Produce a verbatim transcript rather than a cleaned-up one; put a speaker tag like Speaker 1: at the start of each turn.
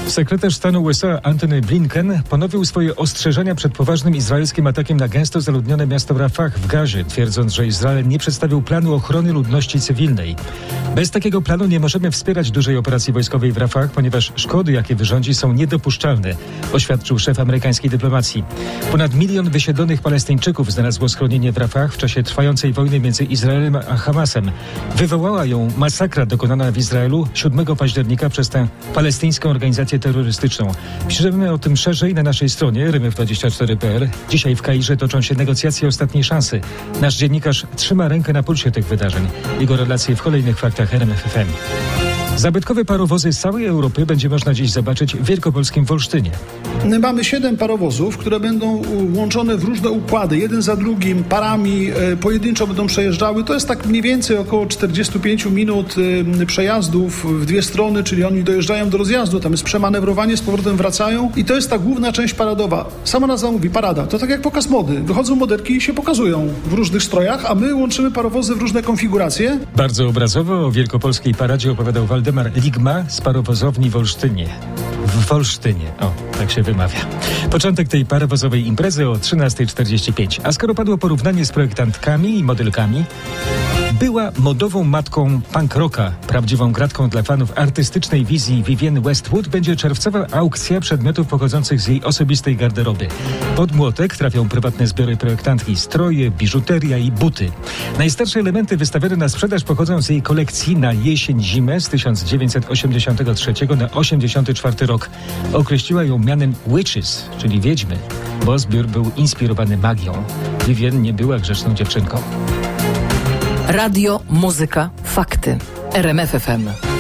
Speaker 1: Sekretarz stanu U S A Antony Blinken ponowił swoje ostrzeżenia przed poważnym izraelskim atakiem na gęsto zaludnione miasto Rafah w Gazie, twierdząc, że Izrael nie przedstawił planu ochrony ludności cywilnej. Bez takiego planu nie możemy wspierać dużej operacji wojskowej w Rafah, ponieważ szkody, jakie wyrządzi, są niedopuszczalne, oświadczył szef amerykańskiej dyplomacji. Ponad milion wysiedlonych Palestyńczyków znalazło schronienie w Rafah w czasie trwającej wojny między Izraelem a Hamasem. Wywołała ją masakra dokonana w Izraelu siódmego października przez tę palestyńską organizację terrorystyczną. Piszemy o tym szerzej na naszej stronie r m f dwadzieścia cztery kropka p l. Dzisiaj w Kairze toczą się negocjacje ostatniej szansy. Nasz dziennikarz trzyma rękę na pulsie tych wydarzeń. Jego relacje w kolejnych faktach R M F F M. Zabytkowe parowozy z całej Europy będzie można dziś zobaczyć w wielkopolskim Wolsztynie.
Speaker 2: Mamy siedem parowozów, które będą łączone w różne układy, jeden za drugim, parami, e, pojedynczo będą przejeżdżały. To jest tak mniej więcej około czterdzieści pięć minut e, przejazdów w dwie strony, czyli oni dojeżdżają do rozjazdu, tam jest przemanewrowanie, z powrotem wracają i to jest ta główna część paradowa. Sama nazwa mówi parada. To tak jak pokaz mody. Wychodzą modelki i się pokazują w różnych strojach, a my łączymy parowozy w różne konfiguracje.
Speaker 1: Bardzo obrazowo o wielkopolskiej paradzie opowiadał Waldemar Ligma z parowozowni w Olsztynie. W Wolsztynie, o, tak się wymawia. Początek tej parowozowej imprezy o trzynasta czterdzieści pięć. A skoro padło porównanie z projektantkami i modelkami, była modową matką punk rocka, prawdziwą gratką dla fanów artystycznej wizji Vivienne Westwood będzie czerwcowa aukcja przedmiotów pochodzących z jej osobistej garderoby. Pod młotek trafią prywatne zbiory projektantki, stroje, biżuteria i buty. Najstarsze elementy wystawione na sprzedaż pochodzą z jej kolekcji na jesień-zimę z tysiąc dziewięćset osiemdziesiątego trzeciego na osiemdziesiąty czwarty rok. Określiła ją mianem witches, czyli wiedźmy, bo zbiór był inspirowany magią. Vivienne nie była grzeczną dziewczynką.
Speaker 3: Radio, muzyka, fakty. R M F F M.